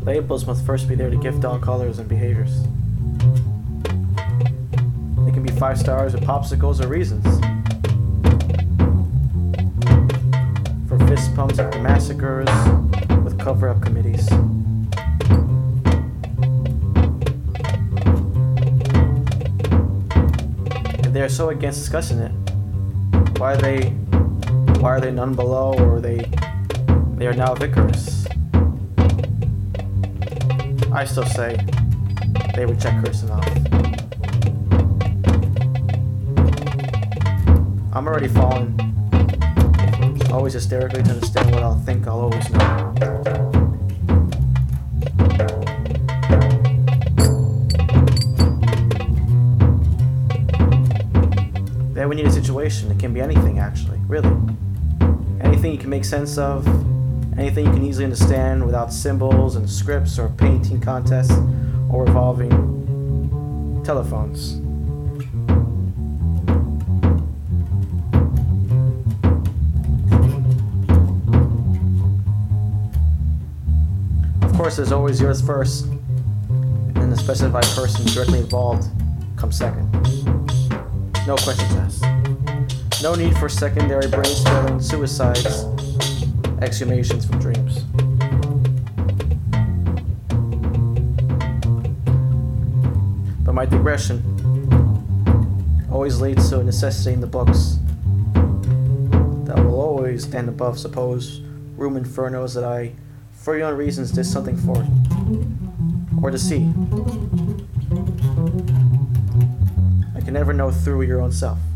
Labels must first be there to gift all colors and behaviors. They can be 5 stars or popsicles or reasons. For fist pumps after massacres with cover-up committees. If they are so against discussing it, why are they none below, or they are now vicarious? I still say they would check Kirsten off. I'm already falling, always hysterically to understand what I'll think I'll always know. Then we need a situation. It can be anything, actually, really. Anything you can make sense of, anything you can easily understand without symbols and scripts or painting contests or revolving telephones. Of course, there's always yours first, and the specified person directly involved comes second. No questions asked. No need for secondary brain-spilling suicides, exhumations from dreams. But my digression always leads to a necessity in the books that will always stand above supposed room infernos that I, for your own reasons, did something for, or to see. I can never know through your own self.